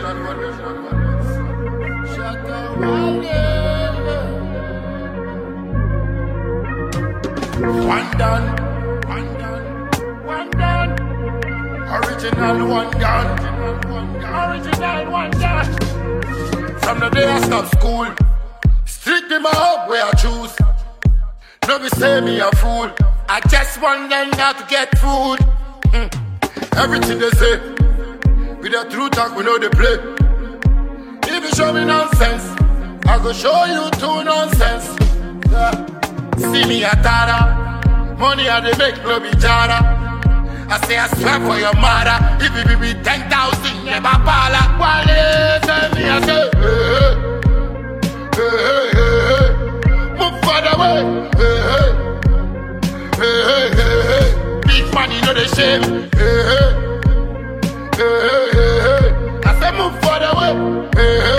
One done, one done, one done. Original one done, original one done. From the day I stopped school, strictly my hope where I choose. No be say me a fool. I just want them now to get food. Everything they say, with the true talk we know they play. If you show me nonsense, I go show you two nonsense. Yeah. See me a tara, money I they make no be jara. I say I swear for your mother, if it be 10,000 never bala. Wale tell me I say, hey, move further away, hey, big money no they shame, I say move further away,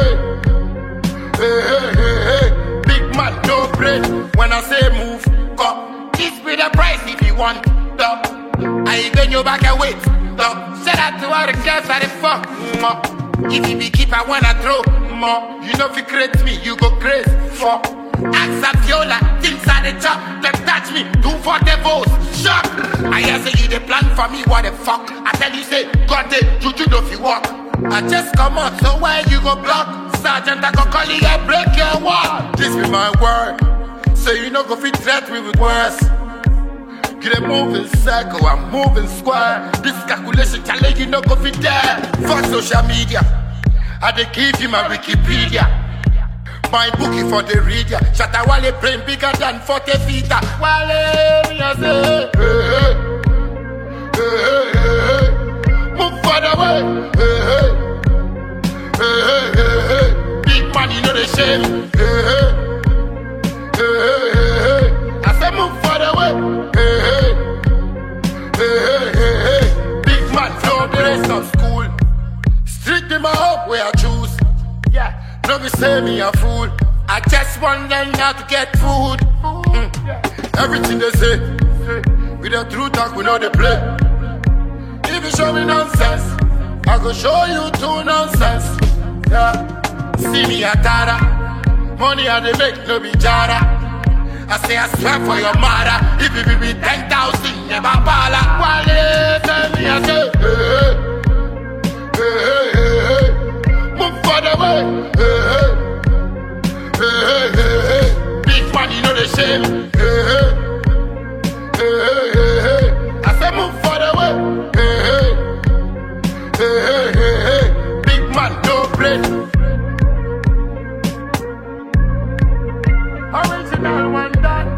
big man no break. When I say move, come, this be the price if you want, dog. I bend your back and wait, dog. Shout out to all the girls that they fuck, if you be keep I wanna throw, you know if you create me, you go crazy, fuck. Ask a viola, things are the job, them touch me, 240 volts, shock. I hear say you they plan for me, what the fuck? I tell you say, God they, you know if you walk. I just come out, so where you go block? Sergeant, I go call you and break your wall. This be my word, so you know go fit threat me with words. Get a moving circle, I'm moving square. This calculation challenge, you know go fit there. Fuck social media, I they give you my Wikipedia. My bookie for the reader. Shatta Wale brain bigger than 40 feet. Wale, me a say, hey, move further away, hey, big man, you know the shame, I say move further away, big man, flow the rest of school. Strictly my hope where I choose. Yeah. No be say me a fool. I just want them now to get food. Everything they say, with the true talk we know they play. If you show me nonsense, I go show you two nonsense. Yeah. See me a tara, money I they make no be jara. I say I swear for your mother, if it be 10,000 never bala. Wale tell me I say, hey, move further away, big man, you know the shame, I say move further away, big man, no break. Original one done.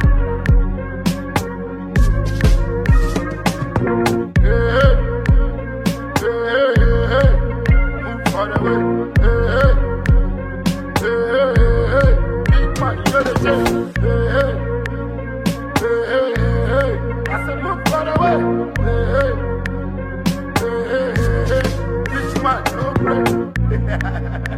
Move further away. Big man, you know the shame. I said move further away. Big man, no break.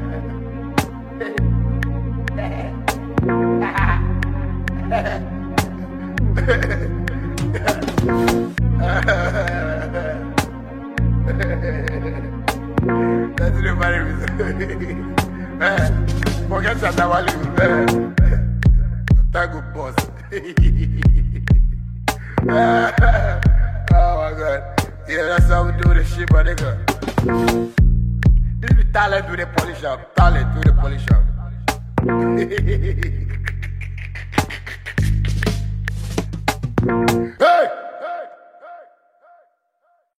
That's the funny reason. Forget Shatta Wale. Thank good boss. Oh my God. Yeah, that's how we do the shit, my nigga. This be talent with the polish up. Talent with the polish up.